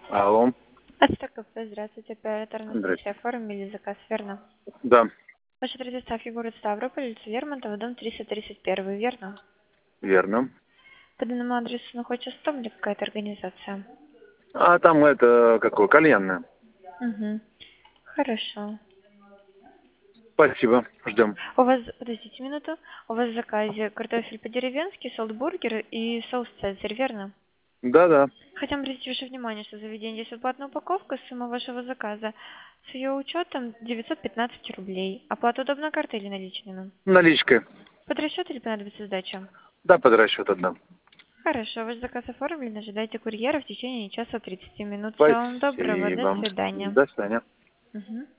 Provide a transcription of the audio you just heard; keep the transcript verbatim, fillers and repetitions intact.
Алло. Ацтек кафе, здравствуйте, оператор на связи, Здрасте. оформили заказ, верно? Да, Ваш адрес доставки город Ставрополь, улица Лермонтова, дом триста тридцать один, верно? верно. По данному адресу находится стол или какая-то организация? А там это, какое, кальянное. Угу. Хорошо. Спасибо, ждем. У вас, подождите минуту, у вас в заказе картофель по-деревенски, солтбургер и соус цезарь, верно? Да-да. Хотим обратить ваше внимание, что в заведении есть оплатная упаковка, сумма вашего заказа с ее учетом девятьсот пятнадцать рублей. Оплата удобной картой или наличными? Наличкой. Под расчет или понадобится сдача? Да, под расчет отдам. Хорошо, ваш заказ оформлен, ожидайте курьера в течение часа тридцати минут. Всего вам доброго, до Спасибо. свидания. До свидания. Мгм.